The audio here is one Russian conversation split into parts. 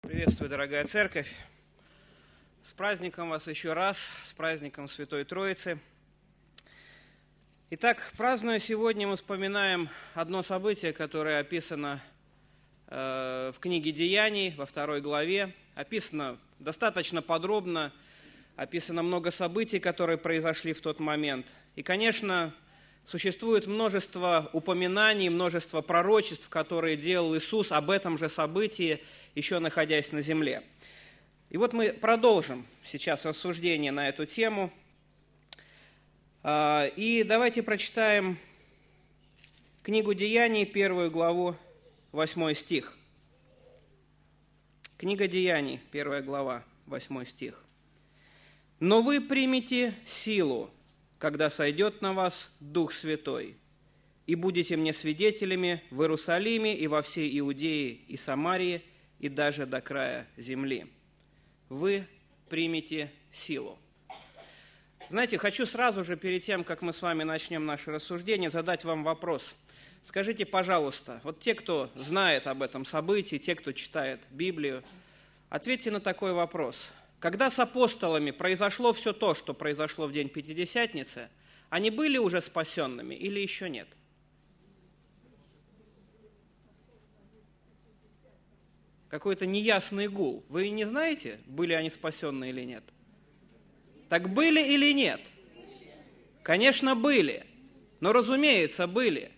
Приветствую, дорогая церковь! С праздником вас еще раз, с праздником Святой Троицы. Итак, празднуя сегодня, мы вспоминаем одно событие, которое описано в книге Деяний, во 2 главе. Описано достаточно подробно, описано много событий, которые произошли в тот момент. И, конечно, существует множество упоминаний, множество пророчеств, которые делал Иисус об этом же событии, еще находясь на земле. И вот мы продолжим сейчас рассуждение на эту тему. И давайте прочитаем книгу Деяний, 1 главу, 8 стих. Книга Деяний, 1 глава, 8 стих. «Но вы примете силу, когда сойдет на вас Дух Святой, и будете мне свидетелями в Иерусалиме и во всей Иудее и Самарии, и даже до края земли. Вы примете силу». Знаете, хочу сразу же, перед тем, как мы с вами начнем наше рассуждение, задать вам вопрос. Скажите, пожалуйста, вот те, кто знает об этом событии, те, кто читает Библию, ответьте на такой вопрос. Когда с апостолами произошло все то, что произошло в день Пятидесятницы, они были уже спасенными или еще нет? Какой-то неясный гул. Вы не знаете, были они спасенные или нет? Так были или нет? Конечно, были. Но, разумеется, были.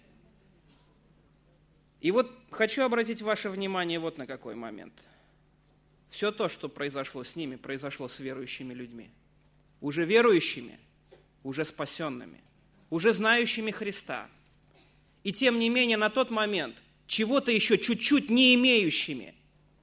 И вот хочу обратить ваше внимание вот на какой момент. Все то, что произошло с ними, произошло с верующими людьми. Уже верующими, уже спасенными, уже знающими Христа. И тем не менее, на тот момент, чего-то еще чуть-чуть не имеющими.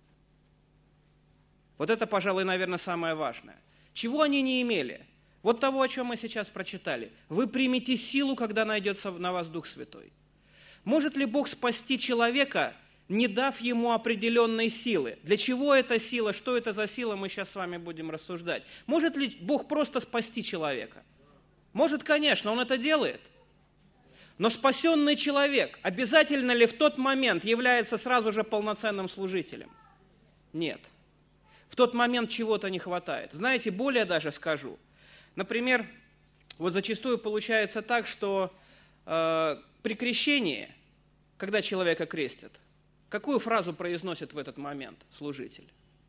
Вот это, пожалуй, наверное, самое важное. Чего они не имели? Вот того, о чем мы сейчас прочитали. Вы примете силу, когда найдется на вас Дух Святой. Может ли Бог спасти человека, не дав ему определенной силы? Для чего эта сила, что это за сила, мы сейчас с вами будем рассуждать. Может ли Бог просто спасти человека? Может, конечно, Он это делает. Но спасенный человек обязательно ли в тот момент является сразу же полноценным служителем? Нет. В тот момент чего-то не хватает. Знаете, более даже скажу. Например, вот зачастую получается так, что при крещении, когда человека крестят, какую фразу произносит в этот момент служитель?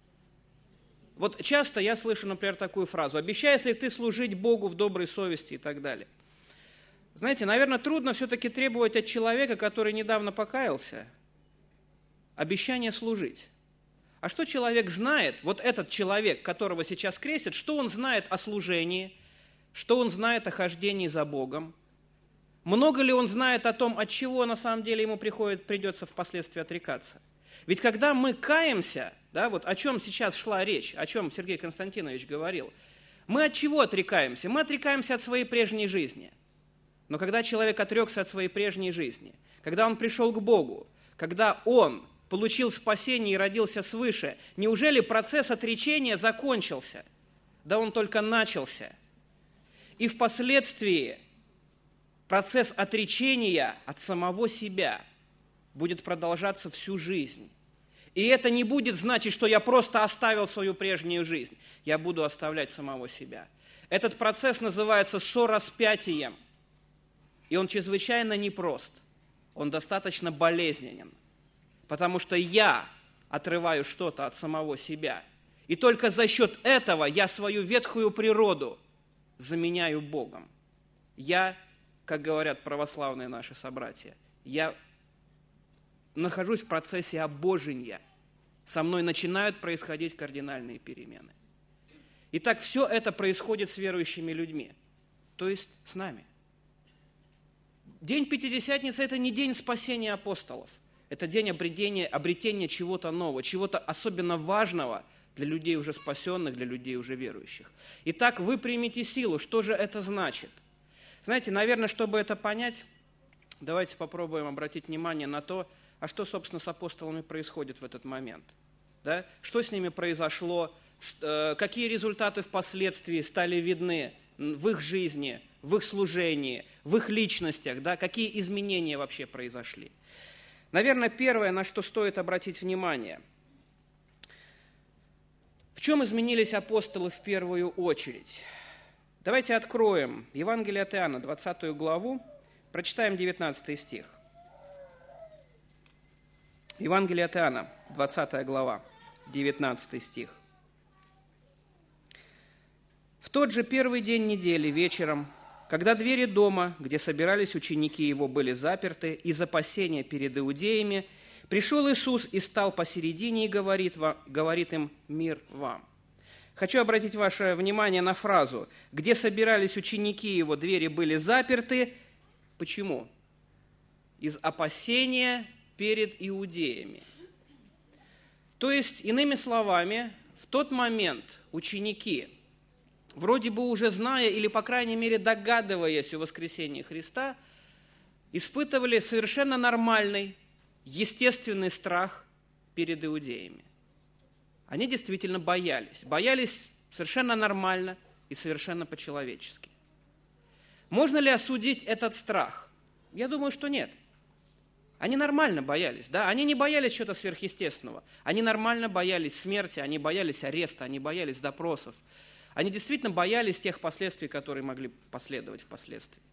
Вот часто я слышу, например, такую фразу: «Обещаешь ли ты служить Богу в доброй совести» и так далее. Знаете, наверное, трудно все-таки требовать от человека, который недавно покаялся, обещания служить. А что человек знает, вот этот человек, которого сейчас крестят, что он знает о служении, что он знает о хождении за Богом? Много ли он знает о том, от чего на самом деле ему придется впоследствии отрекаться? Ведь когда мы каемся, да, вот о чем сейчас шла речь, о чем Сергей Константинович говорил, мы от чего отрекаемся? Мы отрекаемся от своей прежней жизни. Но когда человек отрекся от своей прежней жизни, когда он пришел к Богу, когда он получил спасение и родился свыше, неужели процесс отречения закончился? Да он только начался. И впоследствии процесс отречения от самого себя будет продолжаться всю жизнь. И это не будет значить, что я просто оставил свою прежнюю жизнь. Я буду оставлять самого себя. Этот процесс называется сораспятием. И он чрезвычайно непрост. Он достаточно болезненен. Потому что я отрываю что-то от самого себя. И только за счет этого я свою ветхую природу заменяю Богом. Я, как говорят православные наши собратья, я нахожусь в процессе обожения. Со мной начинают происходить кардинальные перемены. Итак, все это происходит с верующими людьми, то есть с нами. День Пятидесятницы – это не день спасения апостолов. Это день обретения чего-то нового, чего-то особенно важного для людей уже спасенных, для людей уже верующих. Итак, вы примете силу. Что же это значит? Знаете, наверное, чтобы это понять, давайте попробуем обратить внимание на то, а что, собственно, с апостолами происходит в этот момент. Да? Что с ними произошло, какие результаты впоследствии стали видны в их жизни, в их служении, в их личностях, да? Какие изменения вообще произошли. Наверное, первое, на что стоит обратить внимание. В чем изменились апостолы в первую очередь? Давайте откроем Евангелие от Иоанна, 20 главу, прочитаем 19 стих. Евангелие от Иоанна, 20 глава, 19 стих. «В тот же первый день недели вечером, когда двери дома, где собирались ученики его, были заперты из опасения перед иудеями, пришел Иисус и стал посередине и говорит им: „Мир вам“». Хочу обратить ваше внимание на фразу: «Где собирались ученики его, двери были заперты». Почему? Из опасения перед иудеями. То есть, иными словами, в тот момент ученики, вроде бы уже зная или, по крайней мере, догадываясь о воскресении Христа, испытывали совершенно нормальный, естественный страх перед иудеями. Они действительно боялись. Боялись совершенно нормально и совершенно по-человечески. Можно ли осудить этот страх? Я думаю, что нет. Они нормально боялись, да? Они не боялись чего-то сверхъестественного. Они нормально боялись смерти, они боялись ареста, они боялись допросов. Они действительно боялись тех последствий, которые могли последовать впоследствии.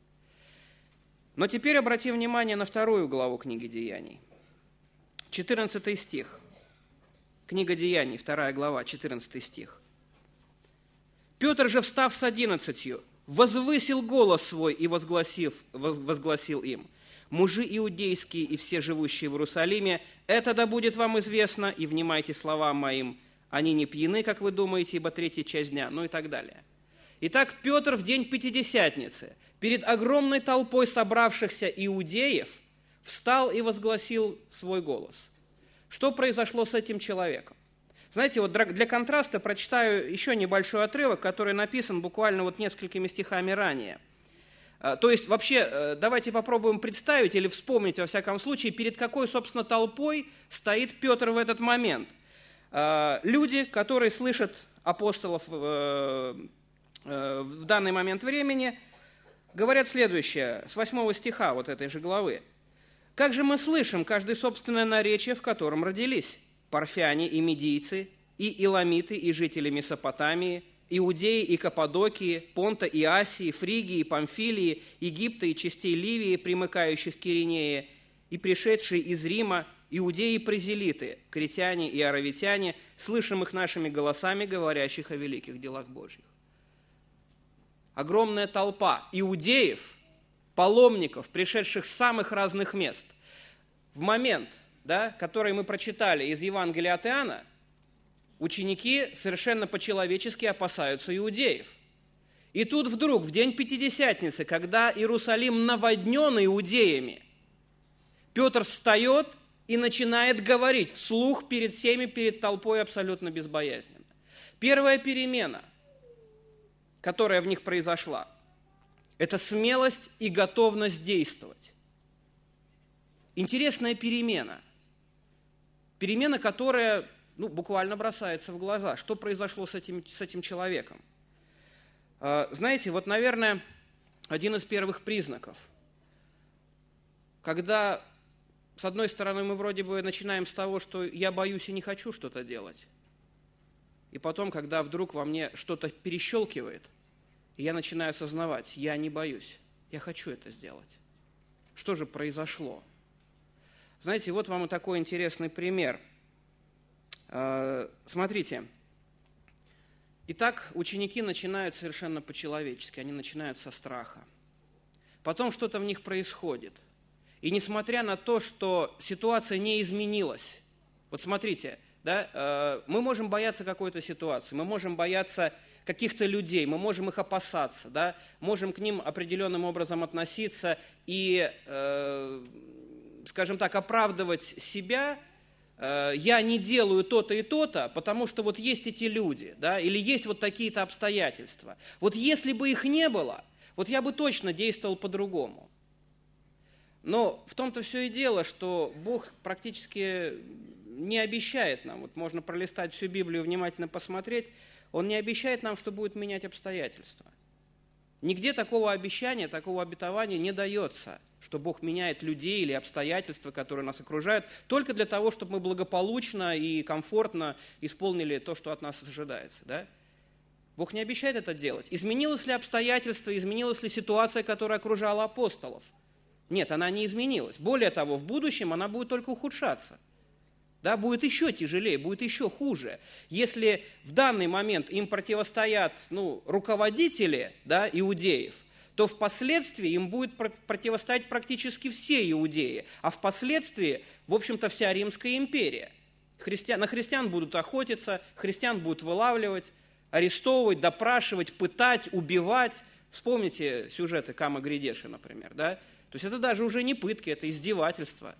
Но теперь обратим внимание на 2 главу книги Деяний. 14 стих. Книга Деяний, 2 глава, 14 стих. «Петр же, встав с 11, возвысил голос свой и возгласил им: „Мужи иудейские и все живущие в Иерусалиме, это да будет вам известно, и внимайте словам моим. Они не пьяны, как вы думаете, ибо 3-я часть дня“» и так далее. Итак, Петр в день Пятидесятницы перед огромной толпой собравшихся иудеев встал и возгласил свой голос. Что произошло с этим человеком? Знаете, вот для контраста прочитаю еще небольшой отрывок, который написан буквально вот несколькими стихами ранее. То есть, вообще, давайте попробуем представить или вспомнить, во всяком случае, перед какой, собственно, толпой стоит Петр в этот момент. Люди, которые слышат апостолов в данный момент времени, говорят следующее, с 8 стиха вот этой же главы. «Как же мы слышим каждое собственное наречие, в котором родились? Парфяне и медийцы, и иламиты, и жители Месопотамии, Иудеи и Каппадокии, Понта и Асии, Фригии, Памфилии, Египта и частей Ливии, примыкающих к Киринее, и пришедшие из Рима, иудеи и презелиты, критяне и аравитяне, слышим их нашими голосами, говорящих о великих делах Божьих». Огромная толпа иудеев, паломников, пришедших с самых разных мест. В момент, который мы прочитали из Евангелия от Иоанна, ученики совершенно по-человечески опасаются иудеев. И тут вдруг, в день Пятидесятницы, когда Иерусалим наводнен иудеями, Петр встает и начинает говорить вслух перед всеми, перед толпой абсолютно безбоязненно. Первая перемена, которая в них произошла, это смелость и готовность действовать. Интересная перемена. Перемена, которая буквально бросается в глаза. Что произошло с этим человеком? Знаете, вот, наверное, один из первых признаков, когда, с одной стороны, мы вроде бы начинаем с того, что я боюсь и не хочу что-то делать, и потом, когда вдруг во мне что-то перещелкивает, и я начинаю осознавать, я не боюсь, я хочу это сделать. Что же произошло? Знаете, вот вам и такой интересный пример. Смотрите. Итак, ученики начинают совершенно по-человечески, они начинают со страха. Потом что-то в них происходит. И несмотря на то, что ситуация не изменилась, вот смотрите, мы можем бояться какой-то ситуации, мы можем бояться каких-то людей, мы можем их опасаться, можем к ним определенным образом относиться и, скажем так, оправдывать себя. Я не делаю то-то и то-то, потому что вот есть эти люди, или есть вот такие-то обстоятельства. Вот если бы их не было, вот я бы точно действовал по-другому. Но в том-то все и дело, что Бог практически не обещает нам, вот можно пролистать всю Библию, внимательно посмотреть, Он не обещает нам, что будет менять обстоятельства. Нигде такого обещания, такого обетования не дается, что Бог меняет людей или обстоятельства, которые нас окружают, только для того, чтобы мы благополучно и комфортно исполнили то, что от нас ожидается. Да? Бог не обещает это делать. Изменилось ли обстоятельства, изменилась ли ситуация, которая окружала апостолов? Нет, она не изменилась. Более того, в будущем она будет только ухудшаться. Да, будет еще тяжелее, будет еще хуже. Если в данный момент им противостоят руководители, да, иудеев, то впоследствии им будет противостоять практически все иудеи, а впоследствии, в общем-то, вся Римская империя. На христиан будут охотиться, христиан будут вылавливать, арестовывать, допрашивать, пытать, убивать. Вспомните сюжеты Кама Гридеши, например. Да? То есть это даже уже не пытки, это издевательство.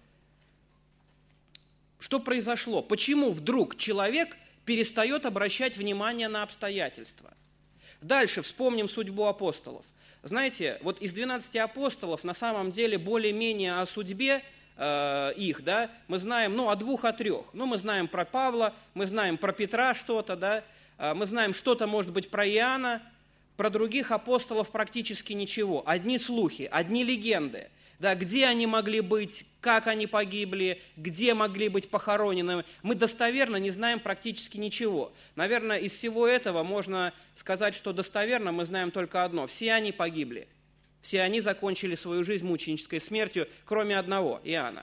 Что произошло? Почему вдруг человек перестает обращать внимание на обстоятельства? Дальше вспомним судьбу апостолов. Знаете, вот из 12 апостолов на самом деле более-менее о судьбе их, да, мы знаем, о 2, о 3. Мы знаем про Павла, мы знаем про Петра что-то, да, мы знаем что-то, может быть, про Иоанна, про других апостолов практически ничего. Одни слухи, одни легенды. Да, где они могли быть, как они погибли, где могли быть похоронены. Мы достоверно не знаем практически ничего. Наверное, из всего этого можно сказать, что достоверно мы знаем только одно. Все они погибли. Все они закончили свою жизнь мученической смертью, кроме одного, Иоанна.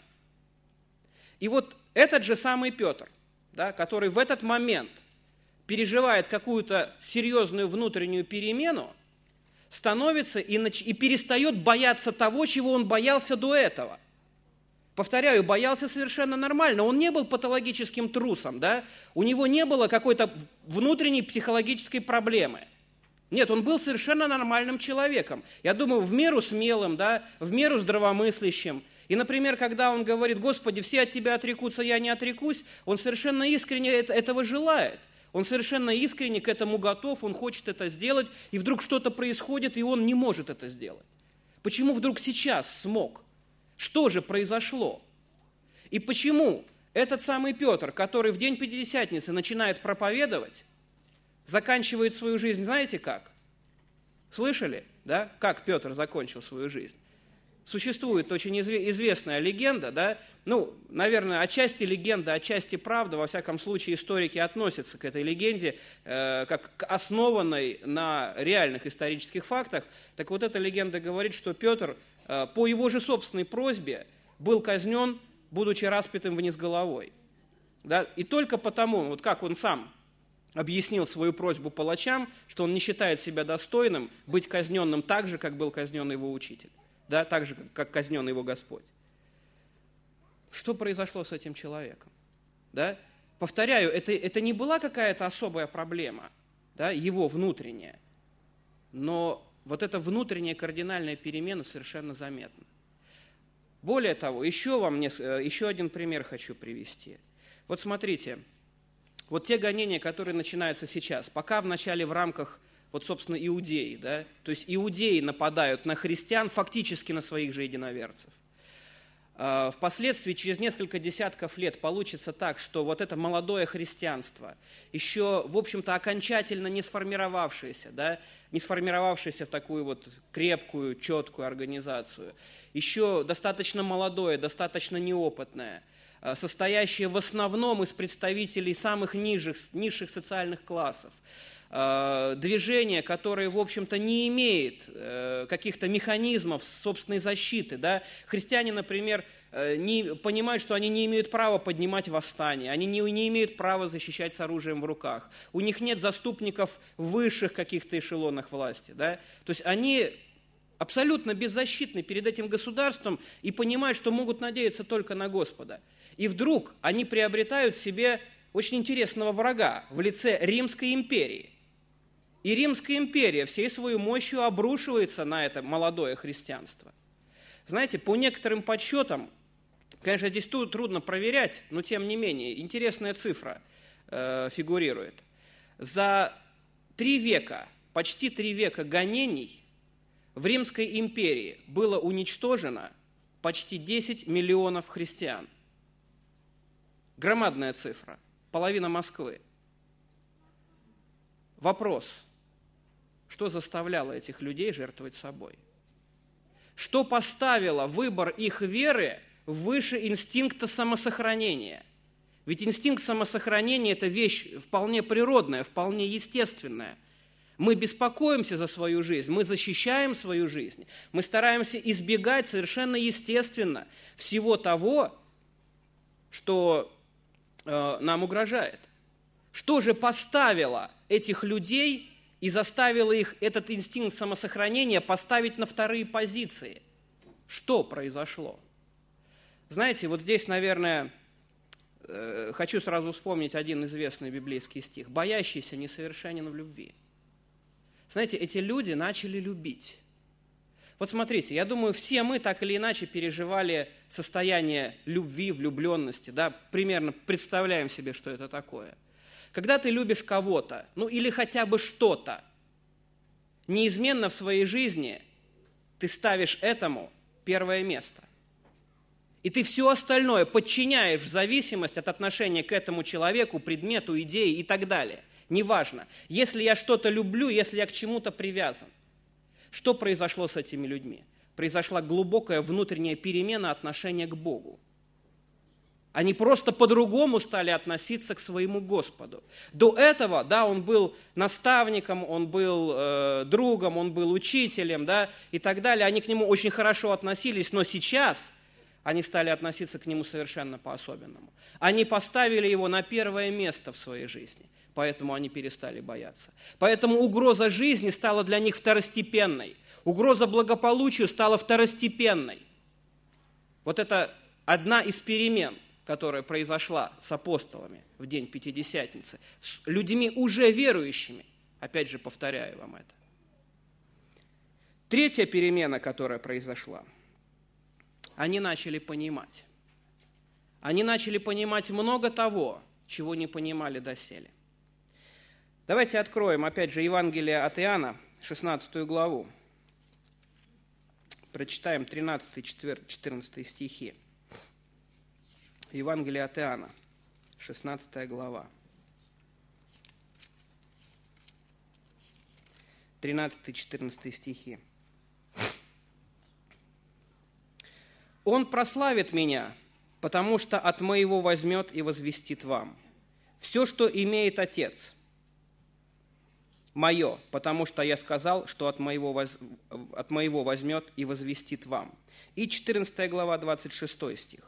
И вот этот же самый Петр, да, который в этот момент переживает какую-то серьезную внутреннюю перемену, становится и перестает бояться того, чего он боялся до этого. Повторяю, боялся совершенно нормально. Он не был патологическим трусом, да? У него не было какой-то внутренней психологической проблемы. Нет, он был совершенно нормальным человеком. Я думаю, в меру смелым, да? В меру здравомыслящим. И, например, когда он говорит: «Господи, все от Тебя отрекутся, я не отрекусь», он совершенно искренне этого желает. Он совершенно искренне к этому готов, он хочет это сделать, и вдруг что-то происходит, и он не может это сделать. Почему вдруг сейчас смог? Что же произошло? И почему этот самый Петр, который в день Пятидесятницы начинает проповедовать, заканчивает свою жизнь, знаете как? Слышали, да? Как Петр закончил свою жизнь? Существует очень известная легенда, да? Наверное, отчасти легенда, отчасти правда, во всяком случае историки относятся к этой легенде как к основанной на реальных исторических фактах. Так вот, эта легенда говорит, что Петр по его же собственной просьбе был казнен, будучи распятым вниз головой. Да? И только потому, вот как он сам объяснил свою просьбу палачам, что он не считает себя достойным быть казненным так же, как был казнен его учитель. Да, так же, как казнен его Господь. Что произошло с этим человеком? Да? Повторяю, это не была какая-то особая проблема, да, его внутренняя, но вот эта внутренняя кардинальная перемена совершенно заметна. Более того, еще один пример хочу привести. Вот смотрите, вот те гонения, которые начинаются сейчас, пока вначале в рамках собственно, иудеи, да? То есть иудеи нападают на христиан, фактически на своих же единоверцев. Впоследствии, через несколько десятков лет, получится так, что вот это молодое христианство, еще, в общем-то, окончательно не сформировавшееся, да? Не сформировавшееся в такую вот крепкую, четкую организацию, еще достаточно молодое, достаточно неопытное, состоящее в основном из представителей самых низших социальных классов, движение, которое, в общем-то, не имеет каких-то механизмов собственной защиты. Да? Христиане, например, понимают, что они не имеют права поднимать восстание, они не имеют права защищать с оружием в руках. У них нет заступников в высших каких-то эшелонах власти. Да? То есть они абсолютно беззащитны перед этим государством и понимают, что могут надеяться только на Господа. И вдруг они приобретают себе очень интересного врага в лице Римской империи. И Римская империя всей своей мощью обрушивается на это молодое христианство. Знаете, по некоторым подсчетам, конечно, здесь трудно проверять, но тем не менее, интересная цифра фигурирует. За 3 века, почти 3 века гонений в Римской империи было уничтожено почти 10 миллионов христиан. Громадная цифра, половина Москвы. Вопрос. Что заставляло этих людей жертвовать собой? Что поставило выбор их веры выше инстинкта самосохранения? Ведь инстинкт самосохранения – это вещь вполне природная, вполне естественная. Мы беспокоимся за свою жизнь, мы защищаем свою жизнь, мы стараемся избегать совершенно естественно всего того, что нам угрожает. Что же поставило этих людей и заставило их этот инстинкт самосохранения поставить на вторые позиции? Что произошло? Знаете, вот здесь, наверное, хочу сразу вспомнить один известный библейский стих. «Боящийся несовершенен в любви». Знаете, эти люди начали любить. Вот смотрите, я думаю, все мы так или иначе переживали состояние любви, влюбленности, да, примерно представляем себе, что это такое. Когда ты любишь кого-то, ну или хотя бы что-то, неизменно в своей жизни ты ставишь этому первое место. И ты все остальное подчиняешь в зависимость от отношения к этому человеку, предмету, идее и так далее. Неважно. Если я что-то люблю, если я к чему-то привязан. Что произошло с этими людьми? Произошла глубокая внутренняя перемена отношения к Богу. Они просто по-другому стали относиться к своему Господу. До этого, да, он был наставником, он был другом, он был учителем, да, и так далее. Они к нему очень хорошо относились, но сейчас они стали относиться к нему совершенно по-особенному. Они поставили его на первое место в своей жизни, поэтому они перестали бояться. Поэтому угроза жизни стала для них второстепенной. Угроза благополучию стала второстепенной. Вот это одна из перемен, которая произошла с апостолами в день Пятидесятницы, с людьми уже верующими. Опять же, повторяю вам это. Третья перемена, которая произошла, они начали понимать. Они начали понимать много того, чего не понимали доселе. Давайте откроем, опять же, Евангелие от Иоанна, 16 главу. Прочитаем 13-14 стихи. Евангелие от Иоанна, 16 глава. 13-14 стихи. «Он прославит меня, потому что от моего возьмет и возвестит вам. Все, что имеет Отец, мое, потому что я сказал, что от моего возьмет и возвестит вам». И 14 глава, 26 стих.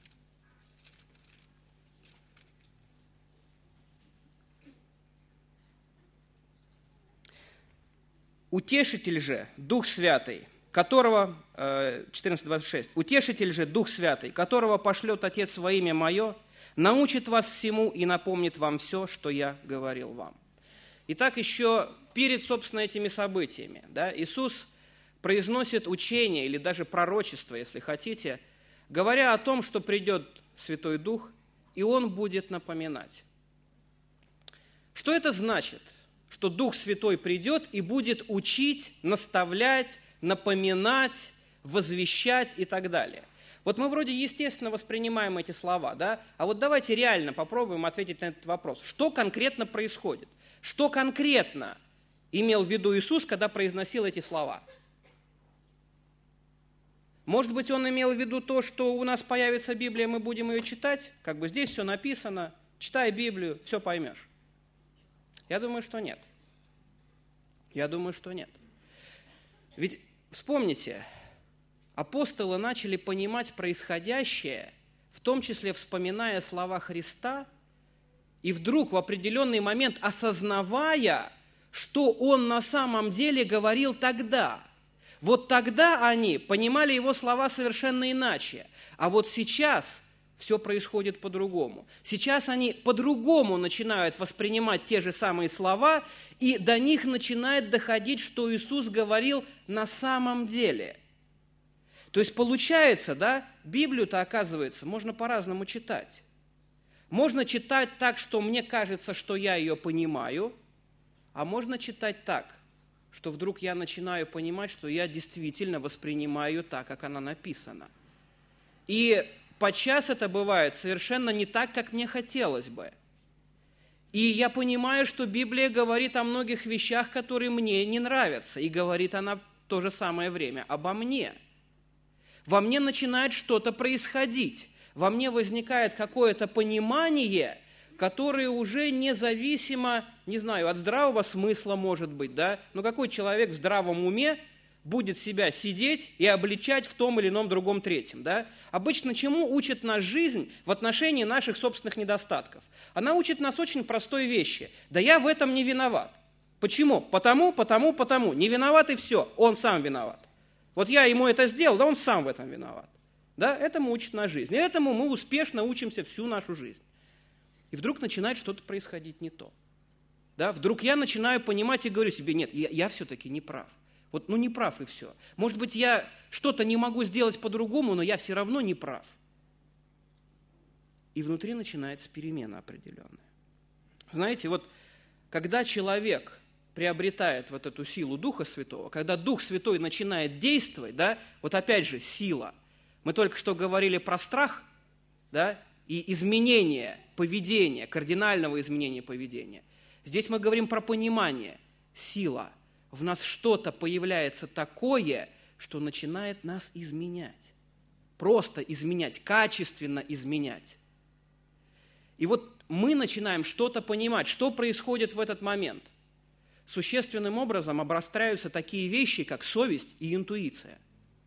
«Утешитель же, Дух Святый, которого, 14:26, «Утешитель же, Дух Святый, которого пошлет Отец во имя Мое, научит вас всему и напомнит вам все, что я говорил вам». Итак, еще перед, собственно, этими событиями, да, Иисус произносит учение или даже пророчество, если хотите, говоря о том, что придет Святой Дух, и Он будет напоминать. Что это значит? Что Дух Святой придет и будет учить, наставлять, напоминать, возвещать и так далее. Вот мы вроде естественно воспринимаем эти слова, да? А вот давайте реально попробуем ответить на этот вопрос. Что конкретно происходит? Что конкретно имел в виду Иисус, когда произносил эти слова? Может быть, Он имел в виду то, что у нас появится Библия, мы будем ее читать? Как бы здесь все написано, читай Библию, все поймешь. Я думаю, что нет. Я думаю, что нет. Ведь вспомните, апостолы начали понимать происходящее, в том числе вспоминая слова Христа, и вдруг в определенный момент осознавая, что Он на самом деле говорил тогда. Вот тогда они понимали Его слова совершенно иначе. А вот сейчас все происходит по-другому. Сейчас они по-другому начинают воспринимать те же самые слова, и до них начинает доходить, что Иисус говорил на самом деле. То есть получается, да, Библию-то, оказывается, можно по-разному читать. Можно читать так, что мне кажется, что я ее понимаю, а можно читать так, что вдруг я начинаю понимать, что я действительно воспринимаю ее так, как она написана. И подчас это бывает совершенно не так, как мне хотелось бы. И я понимаю, что Библия говорит о многих вещах, которые мне не нравятся, и говорит она в то же самое время обо мне. Во мне начинает что-то происходить, во мне возникает какое-то понимание, которое уже независимо, не знаю, от здравого смысла, может быть, да? Но какой человек в здравом уме будет себя сидеть и обличать в том или ином другом третьем, да? Обычно чему учит нас жизнь в отношении наших собственных недостатков? Она учит нас очень простой вещи. Да я в этом не виноват. Почему? Потому. Не виноват и все, он сам виноват. Вот я ему это сделал, да он сам в этом виноват. Да? Этому учит нас жизнь. И этому мы успешно учимся всю нашу жизнь. И вдруг начинает что-то происходить не то. Да? Вдруг я начинаю понимать и говорю себе, нет, я все-таки не прав. Вот, не прав и все. Может быть, я что-то не могу сделать по-другому, но я все равно не прав. И внутри начинается перемена определенная. Знаете, вот когда человек приобретает вот эту силу Духа Святого, когда Дух Святой начинает действовать, да, вот опять же сила. Мы только что говорили про страх, да, и изменение поведения, кардинального изменения поведения. Здесь мы говорим про понимание, сила. В нас что-то появляется такое, что начинает нас изменять. Просто изменять, качественно изменять. И вот мы начинаем что-то понимать, что происходит в этот момент. Существенным образом обостряются такие вещи, как совесть и интуиция.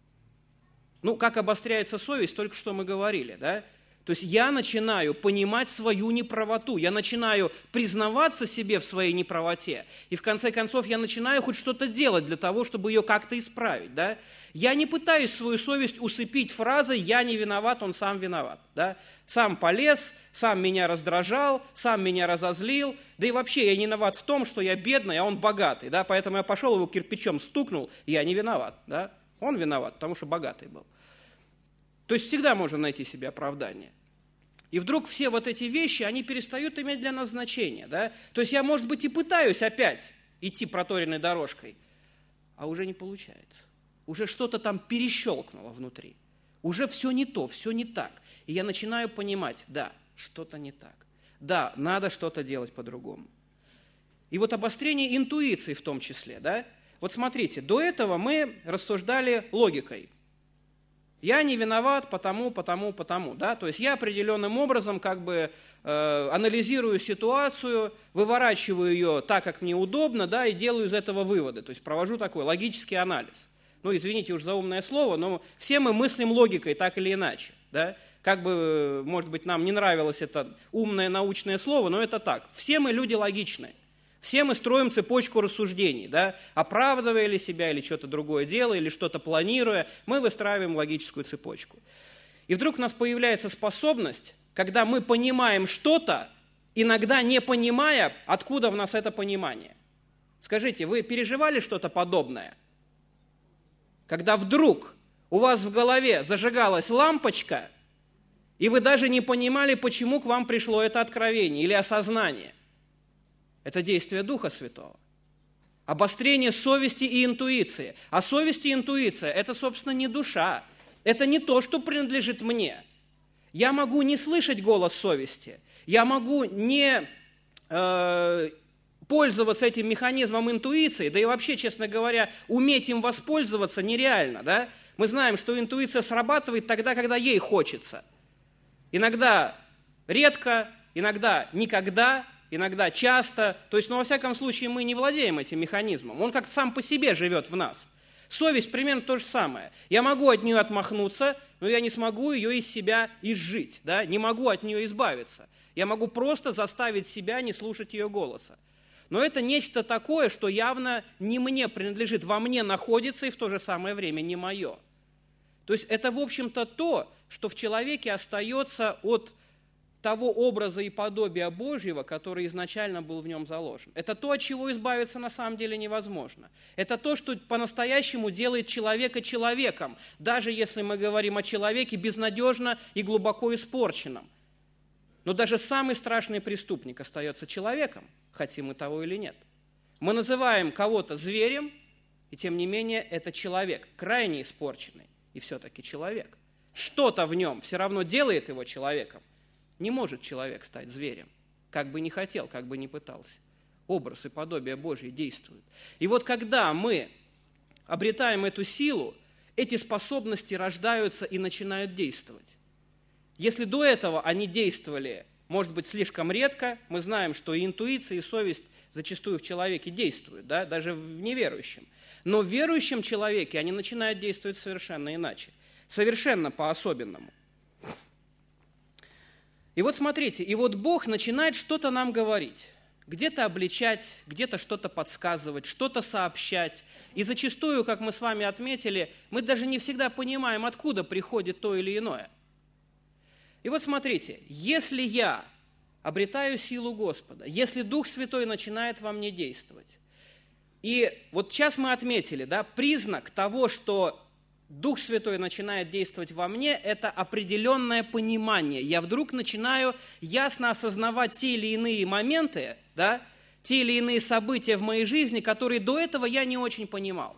Как обостряется совесть, только что мы говорили, да? То есть я начинаю понимать свою неправоту, я начинаю признаваться себе в своей неправоте, и в конце концов я начинаю хоть что-то делать для того, чтобы ее как-то исправить. Да? Я не пытаюсь свою совесть усыпить фразой «я не виноват, он сам виноват». Да? Сам полез, сам меня раздражал, сам меня разозлил, да и вообще я не виноват в том, что я бедный, а он богатый, да? Поэтому я пошел его кирпичом стукнул, и я не виноват. Да? Он виноват, потому что богатый был. То есть всегда можно найти себе оправдание. И вдруг все вот эти вещи, они перестают иметь для нас значение. Да? То есть я, может быть, и пытаюсь опять идти проторенной дорожкой, а уже не получается. Уже что-то там перещелкнуло внутри. Уже все не то, все не так. И я начинаю понимать, да, что-то не так. Да, надо что-то делать по-другому. И вот обострение интуиции в том числе. Да? Вот смотрите, до этого мы рассуждали логикой. Я не виноват потому. Да? То есть я определенным образом анализирую ситуацию, выворачиваю ее так, как мне удобно, да, и делаю из этого выводы. То есть провожу такой логический анализ. Извините уж за умное слово, но все мы мыслим логикой так или иначе. Да? Может быть, нам не нравилось это умное научное слово, но это так. Все мы люди логичные. Все мы строим цепочку рассуждений, да? Оправдывая ли себя, или что-то другое делая, или что-то планируя, мы выстраиваем логическую цепочку. И вдруг у нас появляется способность, когда мы понимаем что-то, иногда не понимая, откуда в нас это понимание. Скажите, вы переживали что-то подобное? Когда вдруг у вас в голове зажигалась лампочка, и вы даже не понимали, почему к вам пришло это откровение или осознание. Это действие Духа Святого. Обострение совести и интуиции. А совесть и интуиция – это, собственно, не душа. Это не то, что принадлежит мне. Я могу не слышать голос совести. Я могу не пользоваться этим механизмом интуиции. Да и вообще, честно говоря, уметь им воспользоваться нереально. Да? Мы знаем, что интуиция срабатывает тогда, когда ей хочется. Иногда редко, иногда никогда, иногда часто, то есть, во всяком случае, мы не владеем этим механизмом. Он как-то сам по себе живет в нас. Совесть примерно то же самое. Я могу от нее отмахнуться, но я не смогу ее из себя изжить, да? Не могу от нее избавиться. Я могу просто заставить себя не слушать ее голоса. Но это нечто такое, что явно не мне принадлежит, во мне находится и в то же самое время не мое. То есть это, в общем-то, то, что в человеке остается от того образа и подобия Божьего, который изначально был в нем заложен. Это то, от чего избавиться на самом деле невозможно. Это то, что по-настоящему делает человека человеком, даже если мы говорим о человеке безнадежно и глубоко испорченном. Но даже самый страшный преступник остается человеком, хотим мы того или нет. Мы называем кого-то зверем, и тем не менее это человек, крайне испорченный, и все-таки человек. Что-то в нем все равно делает его человеком. Не может человек стать зверем. как бы ни хотел, как бы ни пытался. Образ и подобие Божье действуют. И вот когда мы обретаем эту силу, эти способности рождаются и начинают действовать. Если до этого они действовали, может быть, слишком редко, мы знаем, что и интуиция, и совесть зачастую в человеке действуют, да, даже в неверующем. Но в верующем человеке они начинают действовать совершенно иначе, совершенно по-особенному. И вот смотрите, и вот Бог начинает что-то нам говорить, где-то обличать, где-то что-то подсказывать, что-то сообщать. И зачастую, как мы с вами отметили, мы даже не всегда понимаем, откуда приходит то или иное. И вот смотрите, если я обретаю силу Господа, если Дух Святой начинает во мне действовать, и вот сейчас мы отметили, да, признак того, что Дух Святой начинает действовать во мне, это определенное понимание. Я вдруг начинаю ясно осознавать те или иные моменты, да, те или иные события в моей жизни, которые до этого я не очень понимал.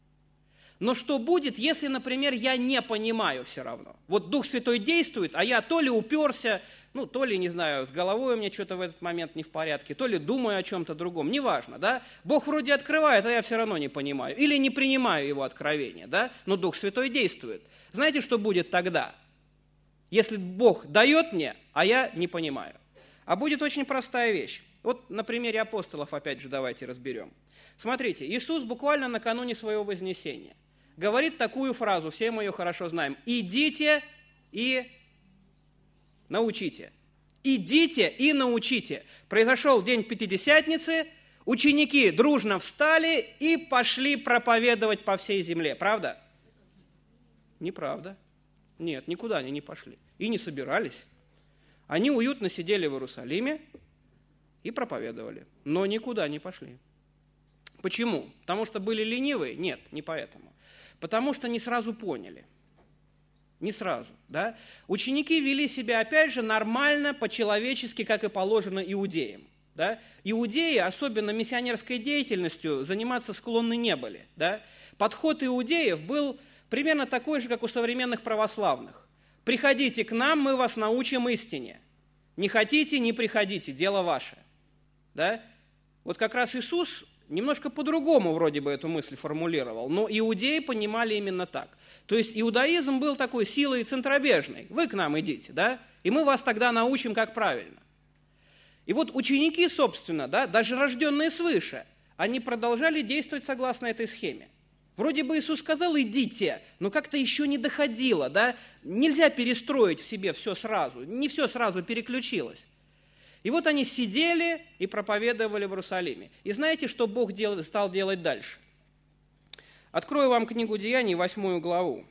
Но что будет, если, например, я не понимаю все равно? Вот Дух Святой действует, а я то ли уперся, то ли, не знаю, с головой у меня что-то в этот момент не в порядке, то ли думаю о чем-то другом, неважно, да? Бог вроде открывает, а я все равно не понимаю. Или не принимаю Его откровения, да? Но Дух Святой действует. Знаете, что будет тогда? Если Бог дает мне, а я не понимаю. А будет очень простая вещь. Вот на примере апостолов, опять же, давайте разберем. Смотрите, Иисус буквально накануне своего вознесения говорит такую фразу, все мы ее хорошо знаем: «Идите и научите». «Идите и научите». Произошел день Пятидесятницы, ученики дружно встали и пошли проповедовать по всей земле. Правда? Неправда. Нет, никуда они не пошли. И не собирались. Они уютно сидели в Иерусалиме и проповедовали, но никуда не пошли. Почему? Потому что были ленивые? Нет, не поэтому. Потому что не сразу поняли. Не сразу, да? Ученики вели себя, опять же, нормально, по-человечески, как и положено иудеям. Да? Иудеи, особенно миссионерской деятельностью, заниматься склонны не были. Да? Подход иудеев был примерно такой же, как у современных православных. «Приходите к нам, мы вас научим истине. Не хотите, не приходите, дело ваше». Да? Вот как раз Иисус немножко по-другому вроде бы эту мысль формулировал, но иудеи понимали именно так. То есть иудаизм был такой силой центробежной. Вы к нам идите, да? И мы вас тогда научим, как правильно. И вот ученики, собственно, да, даже рожденные свыше, они продолжали действовать согласно этой схеме. Вроде бы Иисус сказал «идите», но как-то еще не доходило, да? Нельзя перестроить в себе все сразу, не все сразу переключилось. И вот они сидели и проповедовали в Иерусалиме. И знаете, что Бог стал делать дальше? Открою вам книгу Деяний, 8 главу.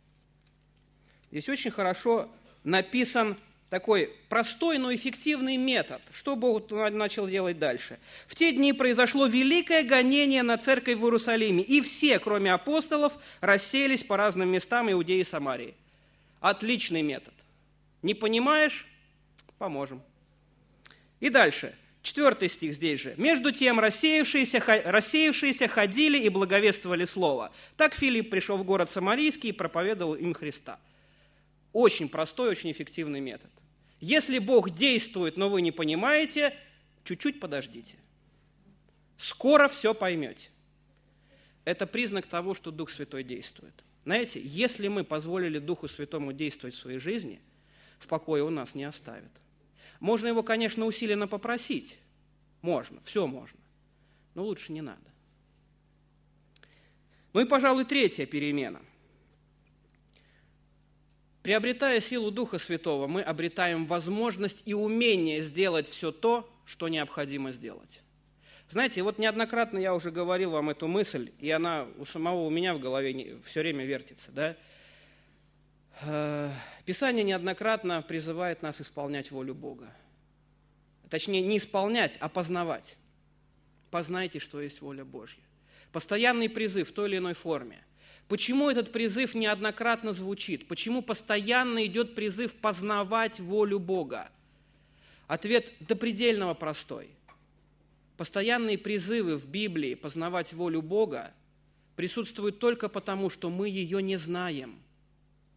Здесь очень хорошо написан такой простой, но эффективный метод. Что Бог начал делать дальше? В те дни произошло великое гонение на церковь в Иерусалиме, и все, кроме апостолов, расселись по разным местам Иудеи и Самарии. Отличный метод. Не понимаешь? Поможем. И дальше, 4 стих здесь же. «Между тем рассеявшиеся ходили и благовествовали слово. Так Филипп пришел в город Самарийский и проповедовал им Христа». Очень простой, очень эффективный метод. Если Бог действует, но вы не понимаете, чуть-чуть подождите. Скоро все поймете. Это признак того, что Дух Святой действует. Знаете, если мы позволили Духу Святому действовать в своей жизни, в покое Он нас не оставит. Можно его, конечно, усиленно попросить. Можно, все можно. Но лучше не надо. Ну и, пожалуй, третья перемена. Приобретая силу Духа Святого, мы обретаем возможность и умение сделать все то, что необходимо сделать. Знаете, вот неоднократно я уже говорил вам эту мысль, и она у меня в голове все время вертится, да? Писание неоднократно призывает нас исполнять волю Бога. Точнее, не исполнять, а познавать. Познайте, что есть воля Божья. Постоянный призыв в той или иной форме. Почему этот призыв неоднократно звучит? Почему постоянно идет призыв познавать волю Бога? Ответ до предельного простой. Постоянные призывы в Библии познавать волю Бога присутствуют только потому, что мы ее не знаем.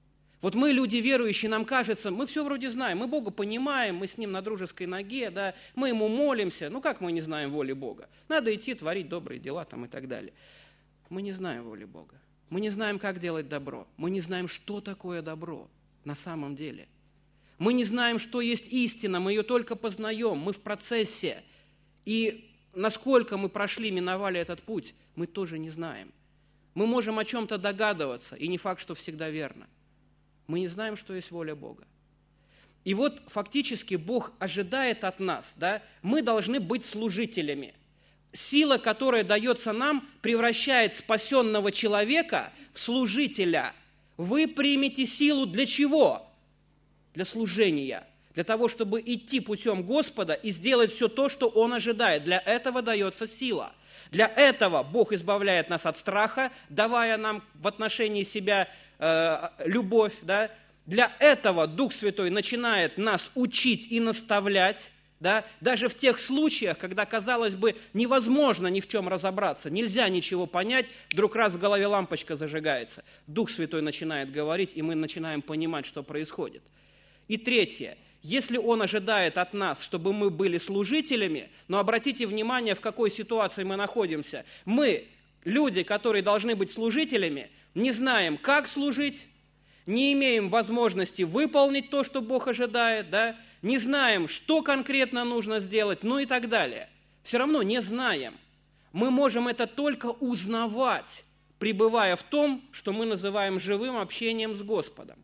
Вот мы, люди верующие, нам кажется, мы все вроде знаем, мы Бога понимаем, мы с Ним на дружеской ноге, да, мы Ему молимся. Ну как мы не знаем воли Бога? Надо идти творить добрые дела там и так далее. Мы не знаем воли Бога. Мы не знаем, как делать добро. Мы не знаем, что такое добро на самом деле. Мы не знаем, что есть истина, мы ее только познаем, мы в процессе. И насколько мы прошли, миновали этот путь, мы тоже не знаем. Мы можем о чем-то догадываться, и не факт, что всегда верно. Мы не знаем, что есть воля Бога. И вот фактически Бог ожидает от нас, да, мы должны быть служителями. Сила, которая дается нам, превращает спасенного человека в служителя. Вы примете силу для чего? Для служения. Для того, чтобы идти путем Господа и сделать все то, что Он ожидает. Для этого дается сила. Для этого Бог избавляет нас от страха, давая нам в отношении себя любовь. Да? Для этого Дух Святой начинает нас учить и наставлять. Да? Даже в тех случаях, когда, казалось бы, невозможно ни в чем разобраться, нельзя ничего понять, вдруг раз в голове лампочка зажигается. Дух Святой начинает говорить, и мы начинаем понимать, что происходит. И третье. Если Он ожидает от нас, чтобы мы были служителями, но обратите внимание, в какой ситуации мы находимся. Мы, люди, которые должны быть служителями, не знаем, как служить, не имеем возможности выполнить то, что Бог ожидает, да? Не знаем, что конкретно нужно сделать, ну и так далее. Все равно не знаем. Мы можем это только узнавать, пребывая в том, что мы называем живым общением с Господом.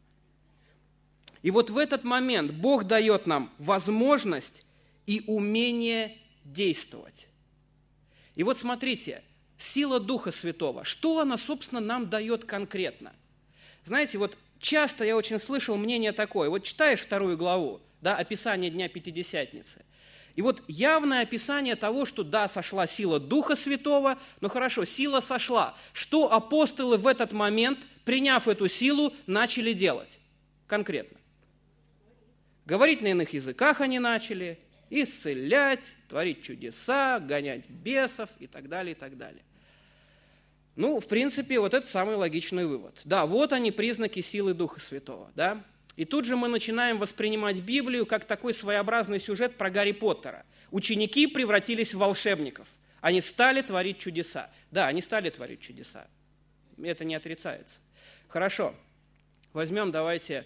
И вот в этот момент Бог дает нам возможность и умение действовать. И вот смотрите, сила Духа Святого, что она, собственно, нам дает конкретно? Знаете, вот часто я очень слышал мнение такое, вот читаешь 2 главу, да, описание Дня Пятидесятницы, и вот явное описание того, что да, сошла сила Духа Святого, но хорошо, сила сошла. Что апостолы в этот момент, приняв эту силу, начали делать конкретно? Говорить на иных языках они начали, исцелять, творить чудеса, гонять бесов и так далее, и так далее. Ну, в принципе, вот это самый логичный вывод. Да, вот они признаки силы Духа Святого, да. И тут же мы начинаем воспринимать Библию как такой своеобразный сюжет про Гарри Поттера. Ученики превратились в волшебников. Они стали творить чудеса. Да, они стали творить чудеса. Это не отрицается. Хорошо. Возьмем, давайте,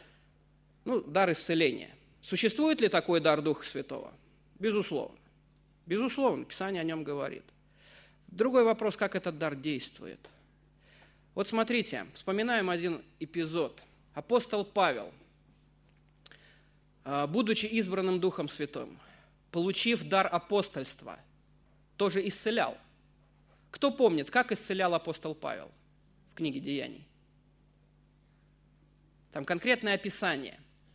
дар исцеления. Существует ли такой дар Духа Святого? Безусловно. Безусловно, Писание о нем говорит. Другой вопрос, как этот дар действует. Вот смотрите, вспоминаем один эпизод. Апостол Павел, будучи избранным Духом Святым, получив дар апостольства, тоже исцелял. Кто помнит, как исцелял апостол Павел в книге Деяний? Там конкретное описание.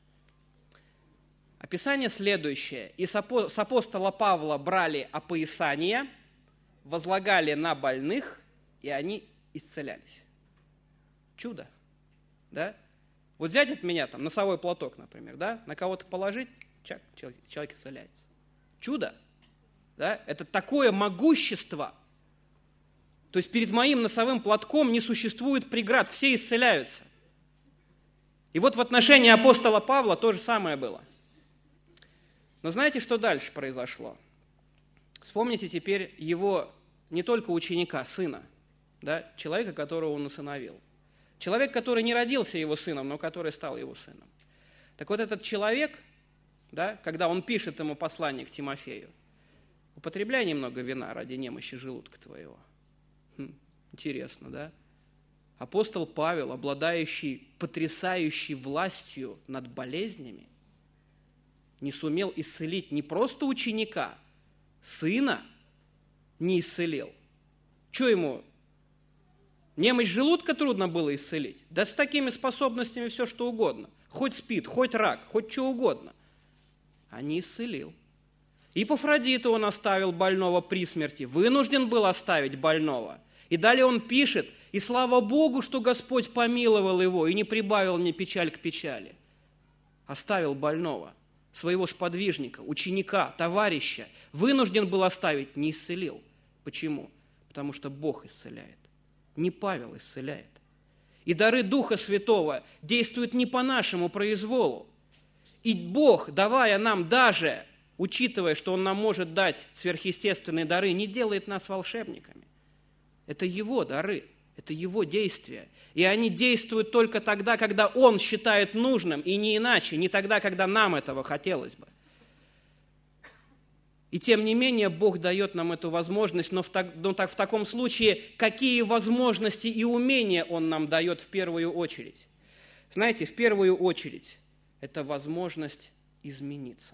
Описание следующее. И с апостола Павла брали опоясания, возлагали на больных, и они исцелялись. Чудо, да? Вот взять от меня там носовой платок, например, да, на кого-то положить, человек исцеляется. Чудо, да? Это такое могущество. То есть перед моим носовым платком не существует преград, все исцеляются. И вот в отношении апостола Павла то же самое было. Но знаете, что дальше произошло? Вспомните теперь его не только ученика, сына, да, человека, которого он усыновил. Человек, который не родился его сыном, но который стал его сыном. Так вот этот человек, да, когда он пишет ему послание к Тимофею, употребляй немного вина ради немощи желудка твоего. Интересно, да? Апостол Павел, обладающий потрясающей властью над болезнями, не сумел исцелить не просто ученика, сына не исцелил. Что ему? Немощь желудка трудно было исцелить? Да с такими способностями все что угодно. Хоть СПИД, хоть рак, хоть что угодно. А не исцелил. Ипофродита он оставил больного при смерти. Вынужден был оставить больного. И далее он пишет, и слава Богу, что Господь помиловал его и не прибавил мне печаль к печали. Оставил больного, своего сподвижника, ученика, товарища. Вынужден был оставить, не исцелил. Почему? Потому что Бог исцеляет. Не Павел исцеляет. И дары Духа Святого действуют не по нашему произволу. И Бог, давая нам даже, учитывая, что Он нам может дать сверхъестественные дары, не делает нас волшебниками. Это Его дары, это Его действия. И они действуют только тогда, когда Он считает нужным, и не иначе, не тогда, когда нам этого хотелось бы. И тем не менее, Бог дает нам эту возможность, но в таком случае, какие возможности и умения Он нам дает в первую очередь? Знаете, в первую очередь, это возможность измениться.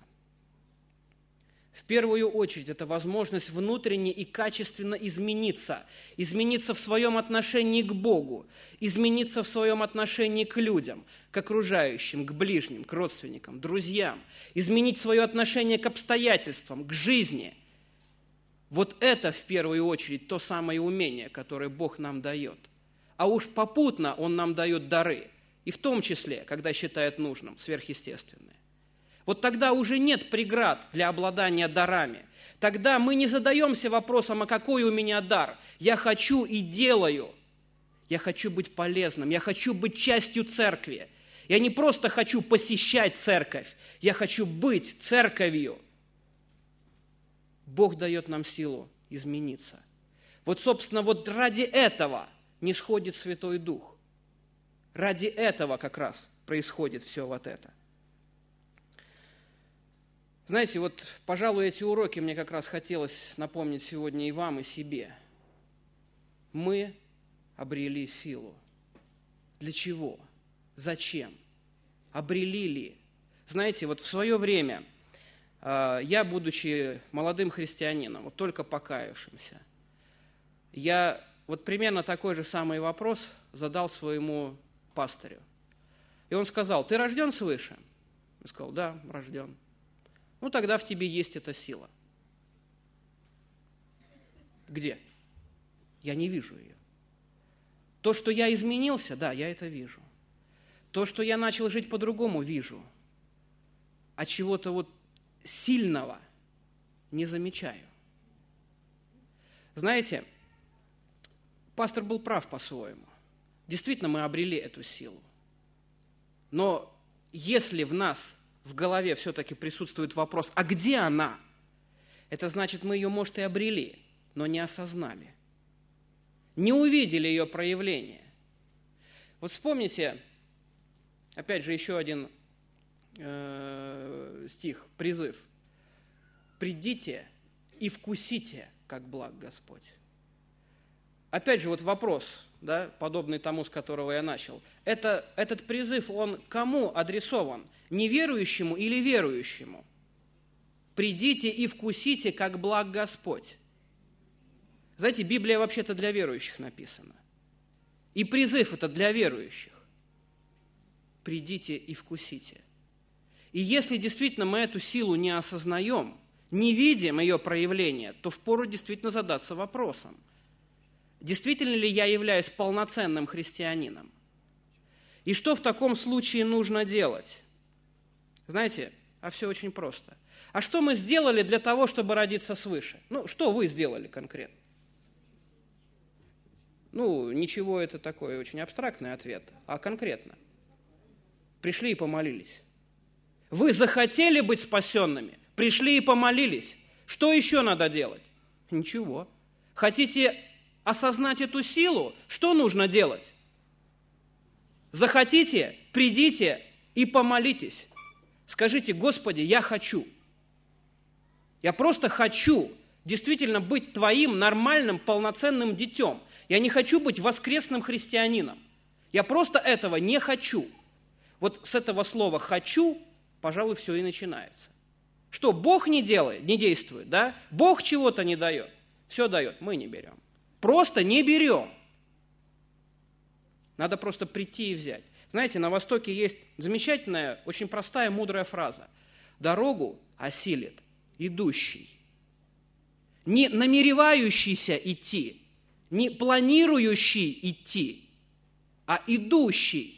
В первую очередь, это возможность внутренне и качественно измениться. Измениться в своем отношении к Богу, измениться в своем отношении к людям, к окружающим, к ближним, к родственникам, друзьям. Изменить свое отношение к обстоятельствам, к жизни. Вот это в первую очередь то самое умение, которое Бог нам дает. А уж попутно Он нам дает дары, и в том числе, когда считает нужным, сверхъестественные. Вот тогда уже нет преград для обладания дарами. Тогда мы не задаемся вопросом, а какой у меня дар? Я хочу и делаю. Я хочу быть полезным, я хочу быть частью церкви. Я не просто хочу посещать церковь, я хочу быть церковью. Бог дает нам силу измениться. Вот, собственно, вот ради этого нисходит Святой Дух. Ради этого как раз происходит все вот это. Знаете, вот, пожалуй, эти уроки мне как раз хотелось напомнить сегодня и вам, и себе. Мы обрели силу. Для чего? Зачем? Обрели ли? Знаете, вот в свое время я, будучи молодым христианином, вот только покаявшимся, я вот примерно такой же самый вопрос задал своему пастырю. И он сказал: ты рожден свыше? Я сказал: да, рожден. Ну, тогда в тебе есть эта сила. Где? Я не вижу ее. То, что я изменился, да, я это вижу. То, что я начал жить по-другому, вижу. А чего-то вот сильного не замечаю. Знаете, пастор был прав по-своему. Действительно, мы обрели эту силу. Но если в нас, в голове все-таки присутствует вопрос, а где она? Это значит, мы ее, может, и обрели, но не осознали. Не увидели ее проявление. Вот вспомните, опять же, еще один стих, призыв. «Придите и вкусите, как благ Господь». Опять же, вот вопрос, да, подобный тому, с которого я начал. Этот призыв, он кому адресован? Неверующему или верующему? «Придите и вкусите, как благ Господь». Знаете, Библия вообще-то для верующих написана. И призыв это для верующих. «Придите и вкусите». И если действительно мы эту силу не осознаем, не видим ее проявления, то впору действительно задаться вопросом. Действительно ли я являюсь полноценным христианином? И что в таком случае нужно делать? Знаете, а все очень просто. А что мы сделали для того, чтобы родиться свыше? Ну, что вы сделали конкретно? Ну, ничего, это такой очень абстрактный ответ, а конкретно. Пришли и помолились. Вы захотели быть спасенными, пришли и помолились. Что еще надо делать? Ничего. Хотите осознать эту силу? Что нужно делать? Захотите, придите и помолитесь. Скажите: Господи, я хочу. Я просто хочу действительно быть Твоим нормальным, полноценным детем. Я не хочу быть воскресным христианином. Я просто этого не хочу. Вот с этого слова «хочу», пожалуй, все и начинается. Что, Бог не делает, не действует, да? Бог чего-то не дает. Все дает, мы не берем. Просто не берем. Надо просто прийти и взять. Знаете, на Востоке есть замечательная, очень простая, мудрая фраза. Дорогу осилит идущий. Не намеревающийся идти, не планирующий идти, а идущий.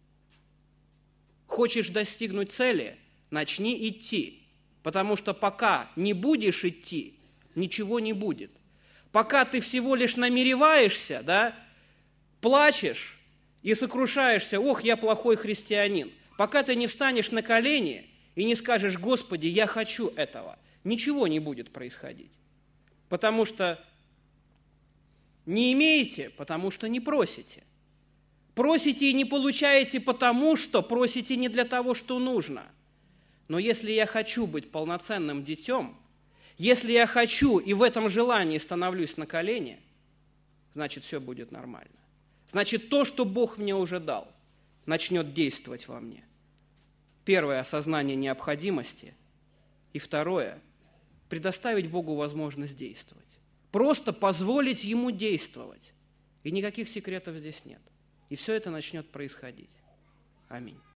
Хочешь достигнуть цели, начни идти. Потому что пока не будешь идти, ничего не будет. Пока ты всего лишь намереваешься, да, плачешь, и сокрушаешься: ох, я плохой христианин, пока ты не встанешь на колени и не скажешь: Господи, я хочу этого, ничего не будет происходить. Потому что не имеете, потому что не просите. Просите и не получаете, потому что просите не для того, что нужно. Но если я хочу быть полноценным детем, если я хочу и в этом желании становлюсь на колени, значит, все будет нормально. Значит, то, что Бог мне уже дал, начнет действовать во мне. Первое – осознание необходимости. И второе – предоставить Богу возможность действовать. Просто позволить Ему действовать. И никаких секретов здесь нет. И все это начнет происходить. Аминь.